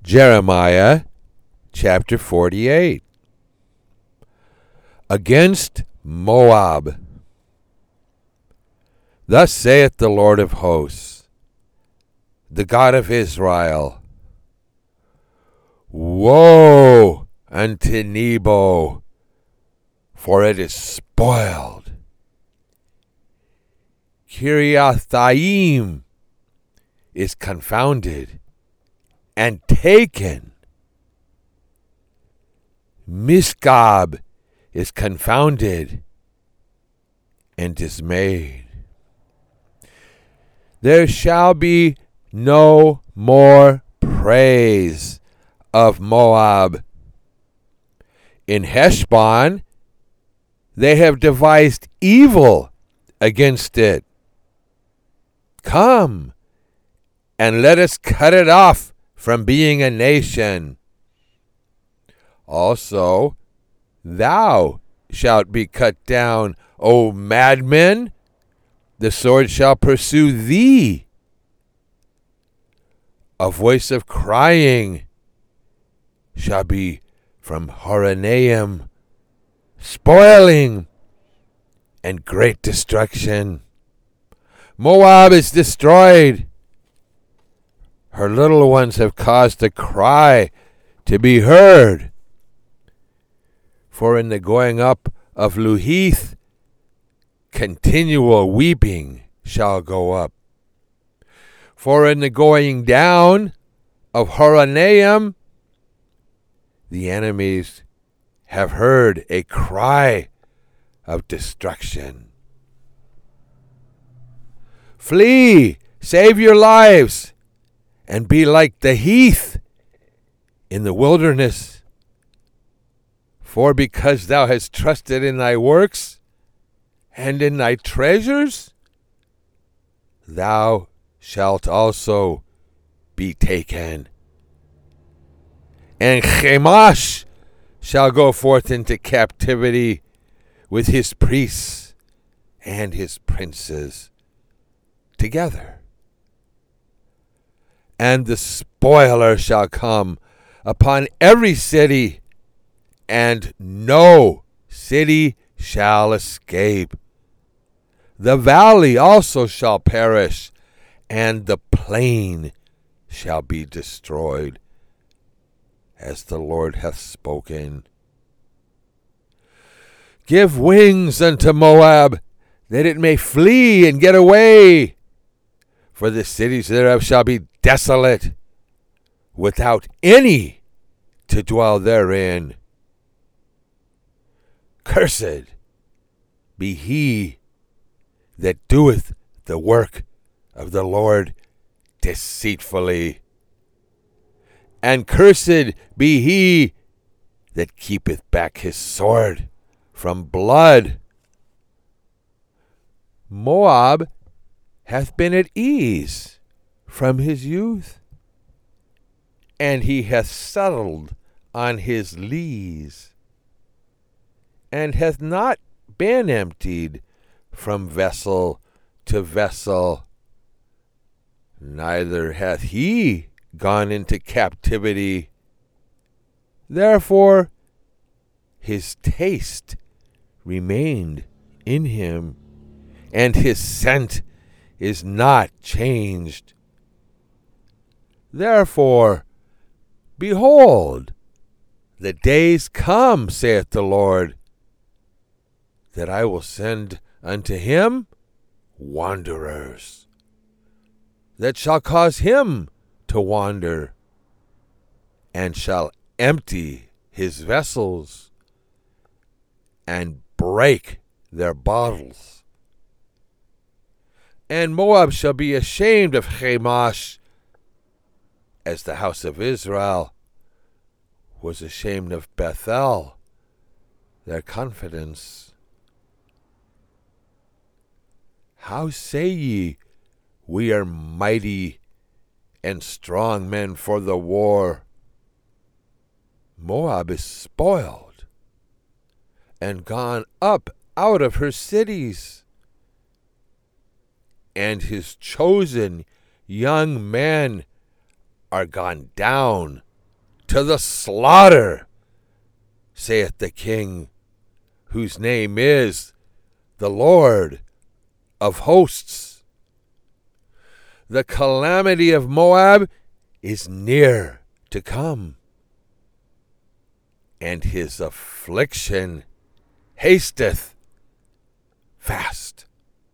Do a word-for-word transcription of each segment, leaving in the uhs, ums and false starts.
Jeremiah chapter forty-eight. Against Moab. Thus saith the Lord of hosts, the God of Israel, Woe unto Nebo, for it is spoiled. Kiriathaim is confounded and taken. Mishgab is confounded and dismayed. There shall be no more praise of Moab. In Heshbon they have devised evil against it. Come, and let us cut it off from being a nation. Also, thou shalt be cut down, O madman. The sword shall pursue thee. A voice of crying shall be from Horonaim, spoiling and great destruction. Moab is destroyed. Her little ones have caused a cry to be heard. For in the going up of Luhith, continual weeping shall go up. For in the going down of Horonaim, the enemies have heard a cry of destruction. Flee, save your lives, and be like the heath in the wilderness. For because thou hast trusted in thy works and in thy treasures, thou shalt also be taken. And Chemosh shall go forth into captivity with his priests and his princes together. And the spoiler shall come upon every city, and no city shall escape. The valley also shall perish, and the plain shall be destroyed, as the Lord hath spoken. Give wings unto Moab, that it may flee and get away. For the cities thereof shall be desolate, without any to dwell therein. Cursed be he that doeth the work of the Lord deceitfully, and cursed be he that keepeth back his sword from blood. Moab hath been at ease from his youth, and he hath settled on his lees, and hath not been emptied from vessel to vessel, neither hath he gone into captivity. Therefore his taste remained in him, and his scent is not changed. Therefore, behold, the days come, saith the Lord, that I will send unto him wanderers, that shall cause him to wander, and shall empty his vessels, and break their bottles. And Moab shall be ashamed of Chemosh, as the house of Israel was ashamed of Bethel, their confidence. How say ye, we are mighty and strong men for the war? Moab is spoiled and gone up out of her cities, and his chosen young men are gone down to the slaughter, saith the King, whose name is the Lord of hosts. The calamity of Moab is near to come, and his affliction hasteth fast.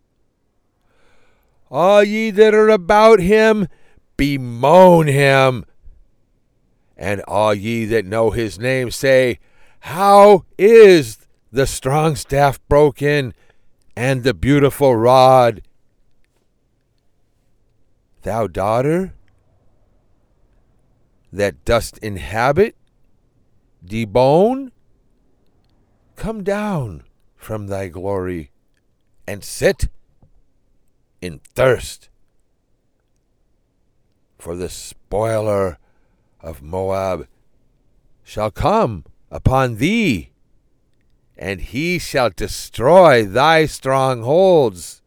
All ye that are about him, bemoan him. And all ye that know his name say, how is the strong staff broken, and the beautiful rod? Thou daughter, that dost inhabit Dibon, come down from thy glory, and sit in thirst. For the spoiler of Moab shall come upon thee, and he shall destroy thy strongholds.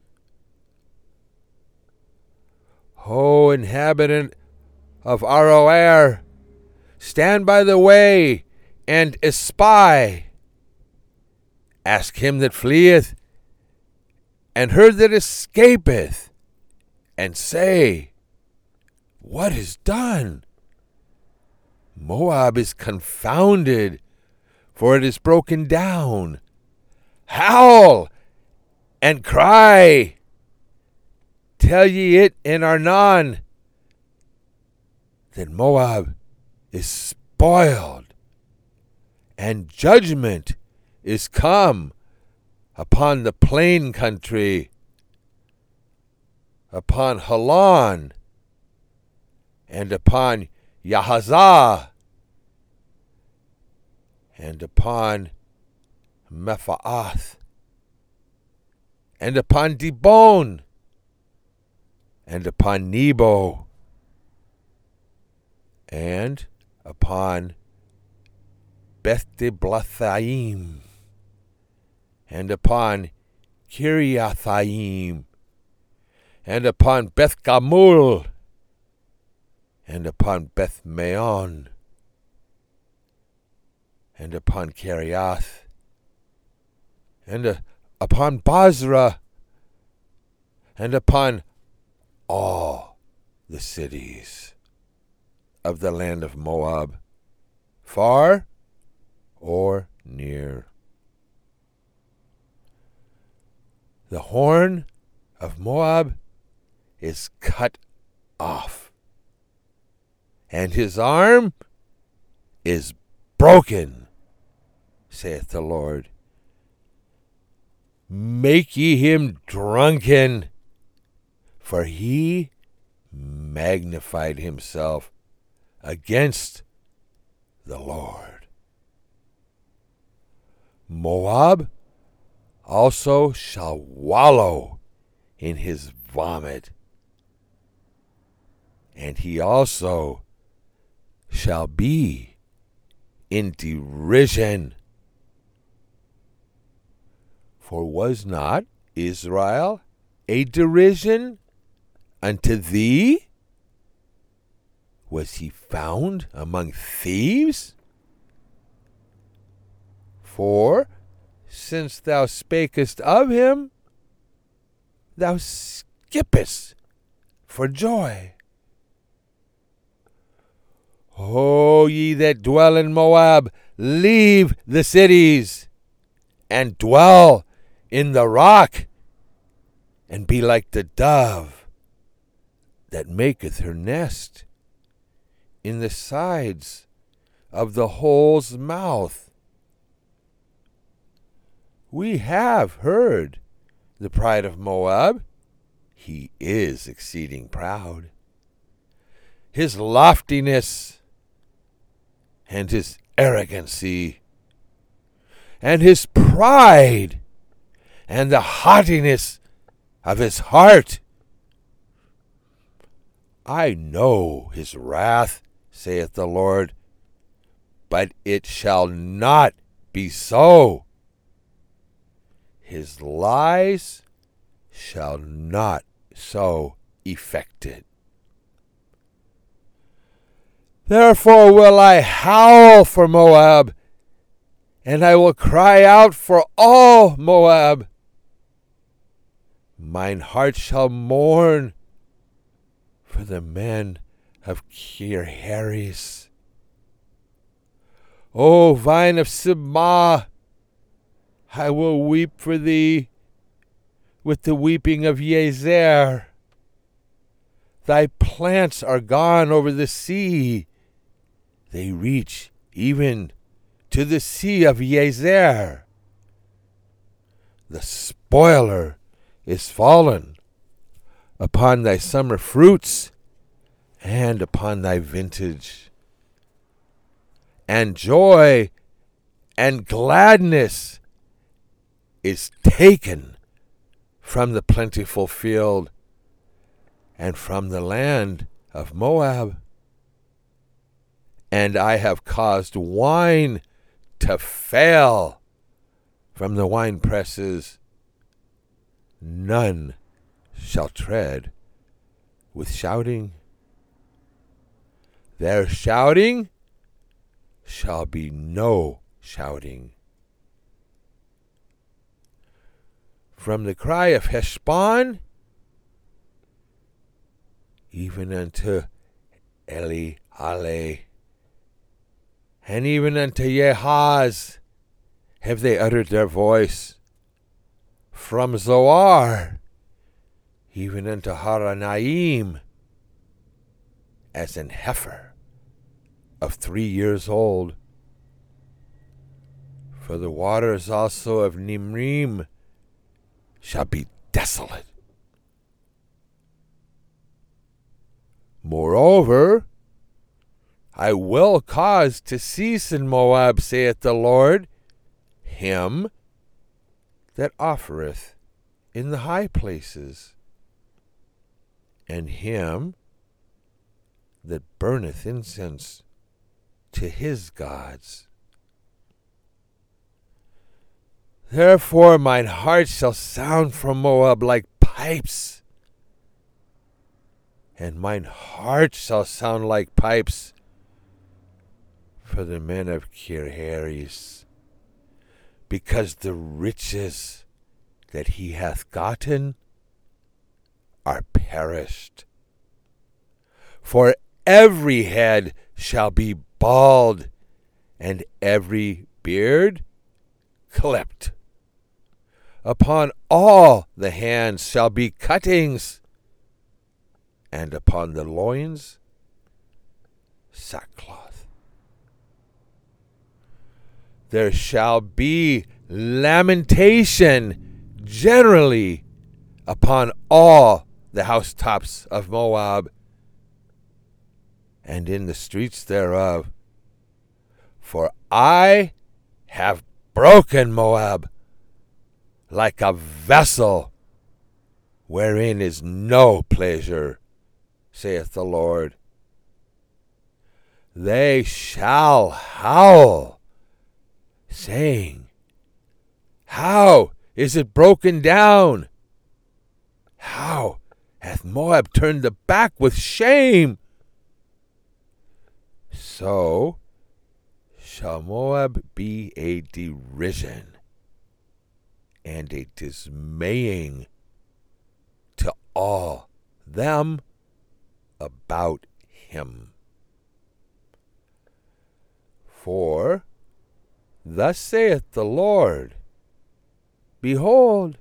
O inhabitant of Aroer, stand by the way and espy. Ask him that fleeth, and her that escapeth, and say, what is done? Moab is confounded, for it is broken down. Howl and cry. Tell ye it in Arnon, that Moab is spoiled, and judgment is come upon the plain country, upon Halon, and upon Yahazah, and upon Mephaath, and upon Dibon, and upon Nebo, and upon Beth-Diblathaim, and upon Kiriathaim, and upon Beth-Gamul, and upon Beth-Maon, and upon Kiriath, and uh, upon Basra, and upon all the cities of the land of Moab, far or near. The horn of Moab is cut off, and his arm is broken, saith the Lord. Make ye him drunken, for he magnified himself against the Lord. Moab also shall wallow in his vomit, and he also shall be in derision. For was not Israel a derision unto thee? Was he found among thieves? For since thou spakest of him, thou skippest for joy. O ye that dwell in Moab, leave the cities, and dwell in the rock, and be like the dove that maketh her nest in the sides of the hole's mouth. We have heard the pride of Moab. He is exceeding proud. His loftiness and his arrogancy and his pride and the haughtiness of his heart. I know his wrath, saith the Lord, but it shall not be so. His lies shall not so effect it. Therefore will I howl for Moab, and I will cry out for all Moab. Mine heart shall mourn for the men of Kirhares. O vine of Sibmah, I will weep for thee with the weeping of Yezer. Thy plants are gone over the sea. They reach even to the sea of Yezer. The spoiler is fallen upon thy summer fruits and upon thy vintage. And joy and gladness is taken from the plentiful field and from the land of Moab. And I have caused wine to fail from the wine presses. None shall tread with shouting. Their shouting shall be no shouting. From the cry of Heshbon even unto Elealeh, and even unto Jehaz have they uttered their voice. From Zoar even unto Haranaim, as an heifer of three years old. For the waters also of Nimrim shall be desolate. Moreover, I will cause to cease in Moab, saith the Lord, him that offereth in the high places, and him that burneth incense to his gods. Therefore mine heart shall sound from Moab like pipes, and mine heart shall sound like pipes for the men of Kirhares, because the riches that he hath gotten are perished. For every head shall be bald, and every beard clipped. Upon all the hands shall be cuttings, and upon the loins sackcloth. There shall be lamentation generally upon all the housetops of Moab, and in the streets thereof. For I have broken Moab like a vessel wherein is no pleasure, saith the Lord. They shall howl, saying, how is it broken down? How hath Moab turned the back with shame? So shall Moab be a derision and a dismaying to all them about him. For thus saith the Lord, behold,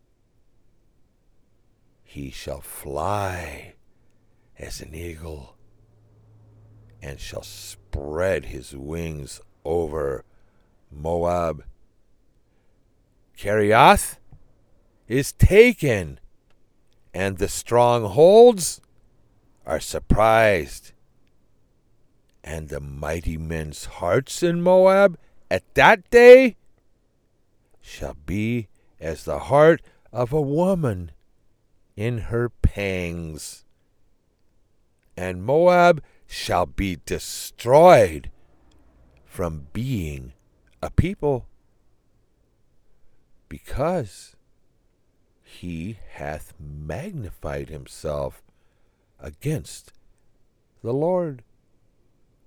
he shall fly as an eagle, and shall spread his wings over Moab. Kerioth is taken, and the strongholds are surprised. And the mighty men's hearts in Moab at that day shall be as the heart of a woman in her pangs. And Moab shall be destroyed from being a people, because he hath magnified himself against the Lord.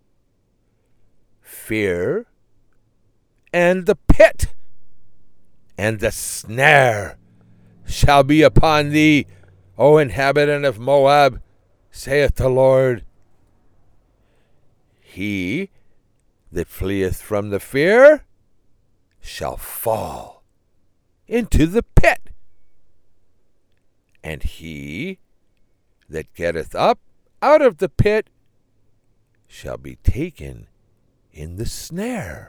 fear, and the pit, and the snare shall be upon thee, O inhabitant of Moab, saith the Lord. He that fleeth from the fear shall fall into the pit, and he that getteth up out of the pit shall be taken in the snare.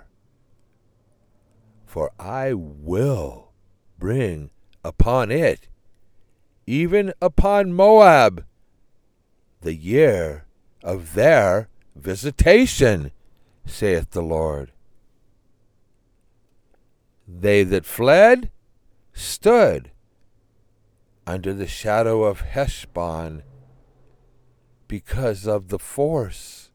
For I will bring upon it, even upon Moab, the year of their visitation, saith the Lord. They that fled stood under the shadow of Heshbon because of the force,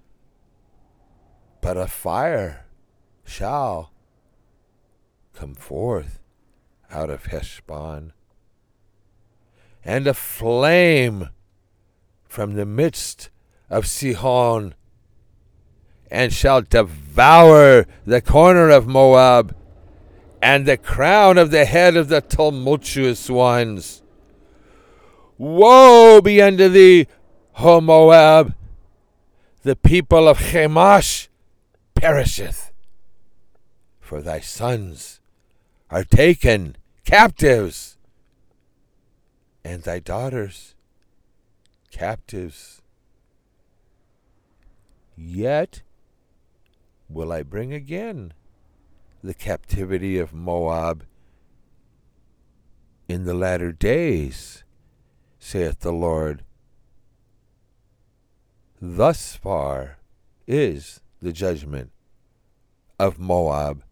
but a fire shall come forth out of Heshbon, and a flame from the midst of Sihon, and shall devour the corner of Moab, and the crown of the head of the tumultuous ones. Woe be unto thee, O Moab! The people of Chemosh perisheth, for thy sons are taken captives, and thy daughters captives. Yet will I bring again the captivity of Moab in the latter days, saith the Lord. Thus far is the judgment of Moab.